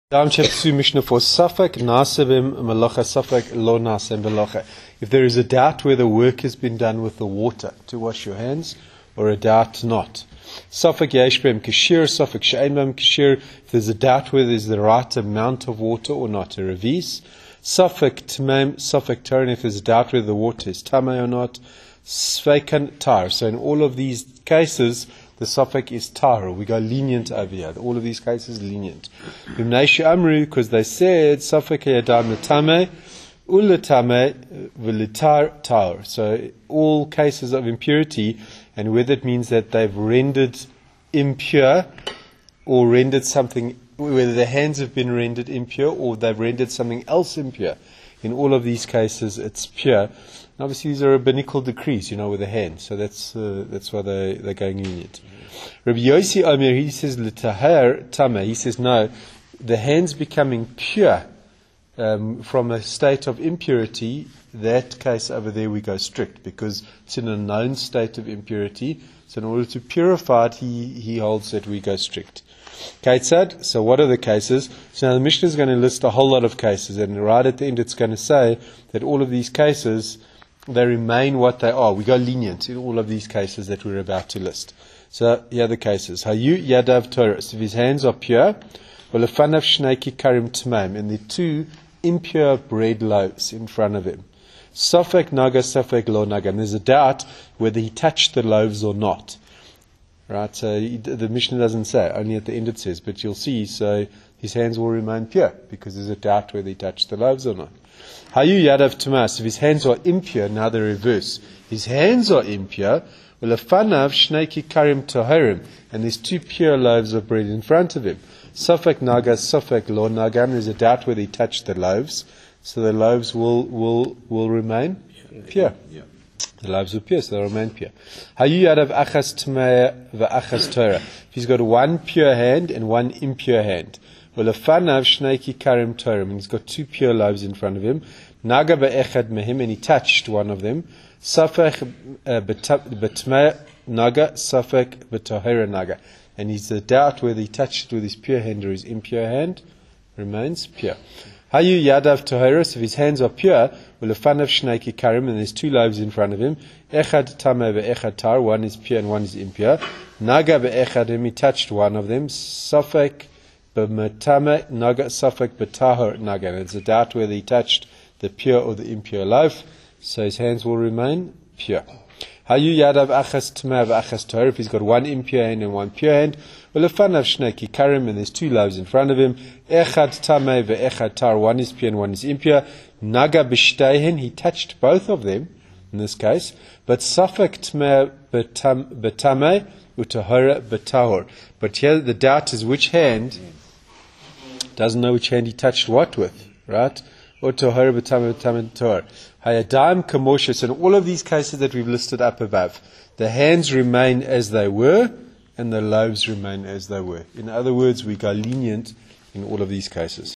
Dam Chapsu Mishnah for Safek Nasebim Malacha Safek Lo Nasem Belacha. If there is a doubt whether work has been done with the water to wash your hands, or a doubt not. Safek Yeshbem Kashir, Safek She'enbem Kashir. If there's a doubt whether there's the right amount of water or not, a revis. Safek Tmem, Safek Tarin. If there's a doubt whether the water is tamei or not. Sveikan Tar. So in all of these cases, the suffix is tar. We go lenient over here. All of these cases lenient. Because they said suffix yadam letame uletame v'litar tar. So all cases of impurity, and whether it means that they've rendered impure or rendered something, whether the hands have been rendered impure or they've rendered something else impure. In all of these cases, it's pure. And obviously, these are rabbinical decrees, with the hands. So that's why they're going lenient. Rabbi Yossi Omer, he says, l'taher tameh. He says, no, the hands becoming pure from a state of impurity, that case over there we go strict, because it's in a known state of impurity. So in order to purify it, he holds that we go strict. Kaitzad, so what are the cases? So now the Mishnah is going to list a whole lot of cases, and right at the end it's going to say that all of these cases, they remain what they are. We go lenient in all of these cases that we're about to list. So here are the cases. Hayu yadav toras. If his hands are pure, v'lefanav shnei kikarim tmeim, and the two impure bread loaves in front of him. Safek naga, safek lo naga. And there's a doubt whether he touched the loaves or not. Right, so the Mishnah doesn't say, only at the end it says, but you'll see, so his hands will remain pure, because there's a doubt whether he touched the loaves or not. Hayu yadav tumas, if his hands are impure, now the reverse. His hands are impure, v'lefanav shnei kikarim toharim, and there's two pure loaves of bread in front of him. Safek naga, safek lo naga, there's a doubt whether he touched the loaves, so the loaves will remain pure. Yeah. The loaves are pure, so they'll remain pure. Hayu yadav achas tmei v'achas Torah. If he's got one pure hand and one impure hand. V'lefanav shnei kikarim Torah. And he's got two pure loaves in front of him. Naga be'echad mehim, and he touched one of them. Safek betmei naga, safek b'tohera naga. And he's a doubt whether he touched it with his pure hand or his impure hand. Remains pure. Hayu yadav toheros, if his hands are pure, v'lefanav shnei kikarim, and there's two loaves in front of him, echad tameh ve'echad tar, one is pure and one is impure. Naga be'echad, he touched one of them, safek b'metameh naga, safek b'tahor naga, and it's a doubt whether he touched the pure or the impure loaf, so his hands will remain pure. Hayu yadav achas tameh ve'achas tar, if he's got one impure hand and one pure hand, v'lefanav shnei kikarim, and there's two loaves in front of him, echad tameh ve'echad tar, one is pure and one is impure. Naga b'shteihen, he touched both of them in this case, but safek tameh betameh utahora betahor. But here the doubt is which hand. Doesn't know which hand he touched what with, right? Utahora betameh betameh tahor. Hayadam kamoshes. In all of these cases that we've listed up above, the hands remain as they were, and the loaves remain as they were. In other words, we go lenient in all of these cases.